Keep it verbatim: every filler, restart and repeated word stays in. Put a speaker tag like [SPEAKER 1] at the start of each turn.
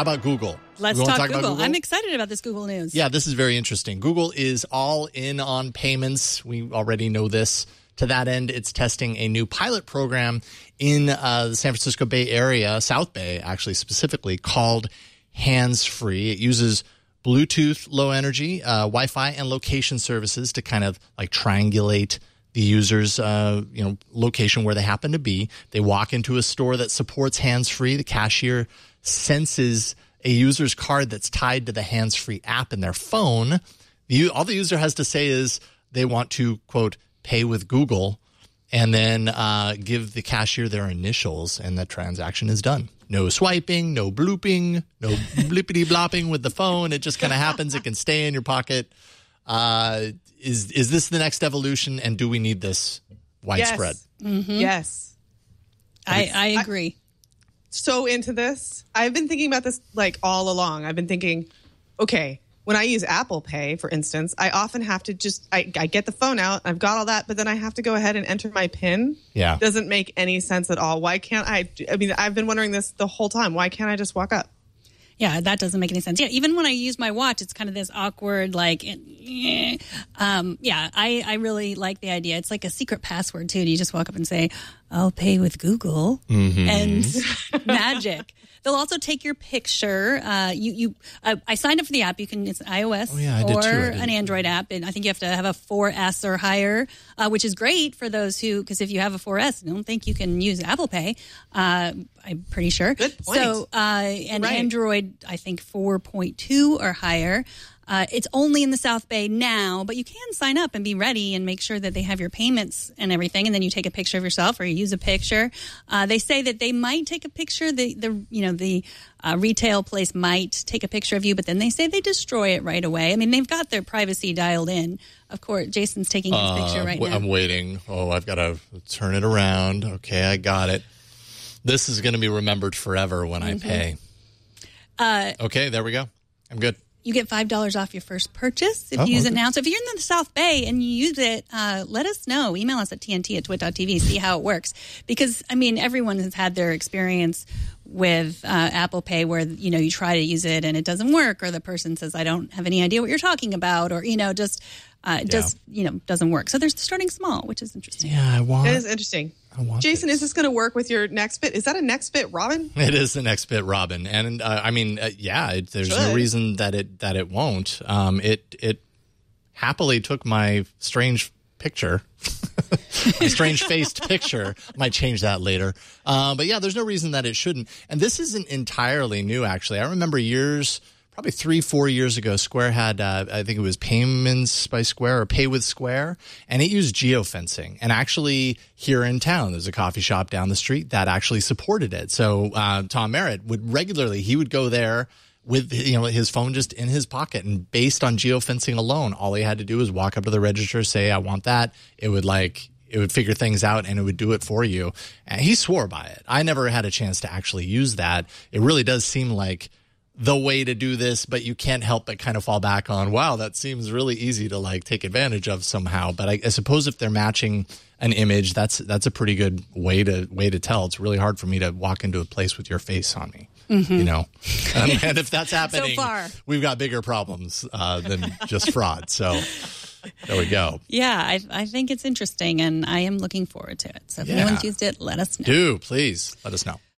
[SPEAKER 1] How about Google?
[SPEAKER 2] Let's
[SPEAKER 1] we
[SPEAKER 2] talk,
[SPEAKER 1] talk
[SPEAKER 2] Google.
[SPEAKER 1] about Google.
[SPEAKER 2] I'm excited about this Google news.
[SPEAKER 1] Yeah, this is very interesting. Google is all in on payments. We already know this. To that end, it's testing a new pilot program in uh, the San Francisco Bay Area, South Bay, actually specifically, called Hands-Free. It uses Bluetooth low energy, uh, Wi-Fi, and location services to kind of like triangulate the user's uh, you know, location where they happen to be. They walk into a store that supports hands-free. The cashier senses a user's card that's tied to the hands-free app in their phone. The, all the user has to say is they want to, quote, pay with Google, and then uh, give the cashier their initials, and the transaction is done. No swiping, no blooping, no blippity blopping with the phone. It just kind of happens. It can stay in your pocket. Uh, is is this the next evolution, and do we need this widespread?
[SPEAKER 3] Yes.
[SPEAKER 2] Mm-hmm.
[SPEAKER 3] Yes.
[SPEAKER 2] I, I agree.
[SPEAKER 3] I, so into this. I've been thinking about this like all along. I've been thinking, okay, when I use Apple Pay, for instance, I often have to just, I, I get the phone out, I've got all that, but then I have to go ahead and enter my PIN.
[SPEAKER 1] Yeah.
[SPEAKER 3] Doesn't make any sense at all. Why can't I, I mean, I've been wondering this the whole time. Why can't I just walk up?
[SPEAKER 2] Yeah, that doesn't make any sense. Yeah, even when I use my watch, it's kind of this awkward, like, eh. um, yeah, I, I really like the idea. It's like a secret password, too. You just walk up and say, I'll pay with Google,
[SPEAKER 1] mm-hmm.
[SPEAKER 2] and magic. They'll also take your picture. Uh, you, you, uh, I signed up for the app. You can, it's iOS
[SPEAKER 1] oh, yeah, I did
[SPEAKER 2] or
[SPEAKER 1] too. I did.
[SPEAKER 2] an Android app. And I think you have to have a four S or higher, uh, which is great for those who, because if you have a four S, I don't think you can use Apple Pay. Uh, I'm pretty sure.
[SPEAKER 3] Good point.
[SPEAKER 2] So, uh, and
[SPEAKER 3] right.
[SPEAKER 2] Android, I think four point two or higher. Uh, it's only in the South Bay now, but you can sign up and be ready and make sure that they have your payments and everything. And then you take a picture of yourself or you use a picture. Uh, they say that they might take a picture. The, the you know, the uh, retail place might take a picture of you, but then they say they destroy it right away. I mean, they've got their privacy dialed in. Of course, Jason's taking his
[SPEAKER 1] uh,
[SPEAKER 2] picture right
[SPEAKER 1] w-
[SPEAKER 2] now.
[SPEAKER 1] I'm waiting. Oh, I've got to turn it around. Okay, I got it. This is going to be remembered forever when mm-hmm. I pay. Uh, okay, there we go. I'm good.
[SPEAKER 2] You get five dollars off your first purchase if
[SPEAKER 1] oh,
[SPEAKER 2] you use
[SPEAKER 1] okay.
[SPEAKER 2] it now. So if you're in the South Bay and you use it, uh, let us know. Email us at T N T at twit dot T V, see how it works. Because, I mean, everyone has had their experience with uh, Apple Pay where, you know, you try to use it and it doesn't work, or the person says, I don't have any idea what you're talking about, or, you know, just, uh, it
[SPEAKER 1] yeah.
[SPEAKER 2] just, you know, doesn't work. So they're starting small, which is interesting.
[SPEAKER 1] Yeah, I want
[SPEAKER 3] It is interesting.
[SPEAKER 1] I want
[SPEAKER 3] Jason,
[SPEAKER 1] this.
[SPEAKER 3] is this going to work with your Nextbit? Is that a Nextbit, Robin?
[SPEAKER 1] It is the Nextbit, Robin, and uh, I mean, uh, yeah, it, there's
[SPEAKER 3] Should.
[SPEAKER 1] no reason that it that it won't. Um, it it happily took my strange picture, my strange faced picture. Might change that later, uh, but yeah, there's no reason that it shouldn't. And this isn't entirely new, actually. I remember years. Probably three, four years ago, Square had, uh, I think it was Payments by Square or Pay with Square, and it used geofencing. And actually, here in town, there's a coffee shop down the street that actually supported it. So uh, Tom Merritt would regularly, he would go there with you know his phone just in his pocket, and based on geofencing alone, all he had to do was walk up to the register, say, I want that. It would like it would figure things out, and it would do it for you. And he swore by it. I never had a chance to actually use that. It really does seem like the way to do this, but you can't help but kind of fall back on, wow, that seems really easy to like take advantage of somehow. But I, I suppose if they're matching an image, that's that's a pretty good way to way to tell. It's really hard for me to walk into a place with your face on me, mm-hmm. you know. Um, and if that's happening,
[SPEAKER 2] so far.
[SPEAKER 1] We've got bigger problems uh, than just fraud. So there we go.
[SPEAKER 2] Yeah, I, I think it's interesting, and I am looking forward to it. So if
[SPEAKER 1] Yeah.
[SPEAKER 2] anyone's used it, let us know.
[SPEAKER 1] Do, please. Let us know.